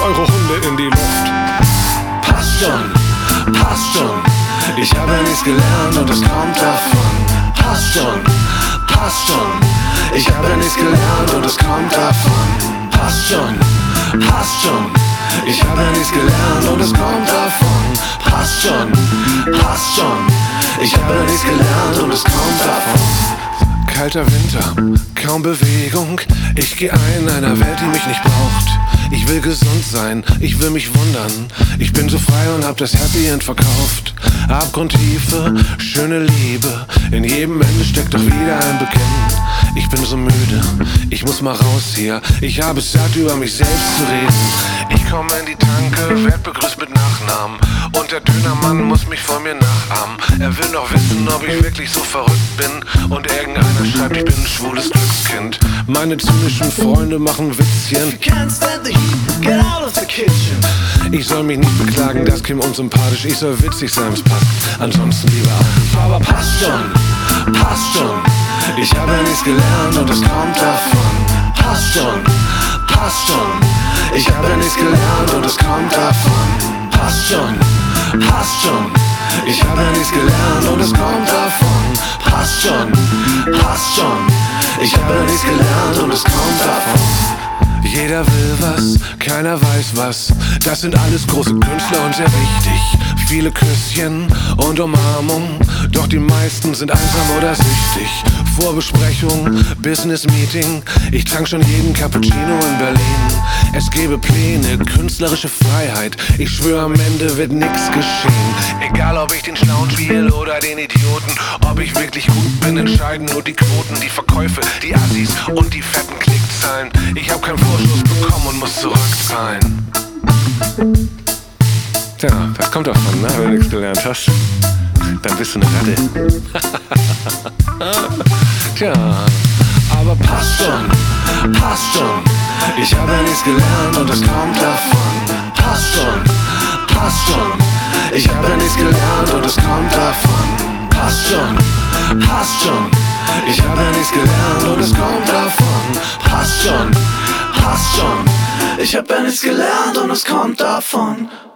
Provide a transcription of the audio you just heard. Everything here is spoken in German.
eure Hunde in die Luft. Passt schon, passt schon. Ich habe ja nichts gelernt und es kommt davon. Passt schon, passt schon. Ich habe ja nichts gelernt und es kommt davon. Passt schon, passt schon. Ich habe ja nichts gelernt und es kommt davon. Passt schon, passt schon. Ich habe ja nichts gelernt und es kommt davon. Kalter Winter, kaum Bewegung. Ich geh ein einer Welt, die mich nicht braucht. Ich will gesund sein, ich will mich wundern. Ich bin so frei und hab das Happy End verkauft. Abgrundtiefe, schöne Liebe. In jedem Ende steckt doch wieder ein Bekennen. Ich bin so müde, ich muss mal raus hier. Ich habe es satt, über mich selbst zu reden. Ich komme in die Tanke, werd begrüßt mit Nachnamen. Und der Dönermann muss mich vor mir nachahmen. Er will noch wissen, ob ich wirklich so verrückt bin. Und irgendeiner schreibt, ich bin ein schwules Glückskind. Meine zynischen Freunde machen Witzchen. Ich soll mich nicht beklagen, das käme unsympathisch. Ich soll witzig sein, es passt, ansonsten lieber ab. Aber passt schon, passt schon. Ich habe ja nichts gelernt und es kommt davon. Passt schon, passt schon. Ich habe ja nichts gelernt und es kommt davon. Passt schon, passt schon. Ich habe ja nichts gelernt und es kommt davon. Passt schon, passt schon. Ich habe ja nichts gelernt und es kommt davon. Jeder will was, keiner weiß was. Das sind alles große Künstler und sehr wichtig. Viele Küsschen und Umarmung, doch die meisten sind einsam oder süchtig. Vorbesprechung, Business Meeting. Ich trank schon jeden Cappuccino in Berlin. Es gäbe Pläne, künstlerische Freiheit. Ich schwöre, am Ende wird nix geschehen. Egal ob ich den Schlauen spiele oder den Idioten. Ob ich wirklich gut bin, entscheiden nur die Quoten. Die Verkäufe, die Assis und die fetten Klickzahlen. Ich hab keinen Vorschuss bekommen und muss zurückzahlen. Tja, das kommt davon, ne? Wenn du nichts gelernt hast, dann bist du eine Ratte. Tja, aber passt schon, passt schon. Ich habe ja nichts gelernt und es kommt davon. Passt schon, passt schon. Ich habe ja nichts gelernt und es kommt davon. Passt schon, passt schon. Ich habe ja nichts gelernt und es kommt davon. Passt schon, passt schon. Ich habe ja nichts gelernt und es kommt davon.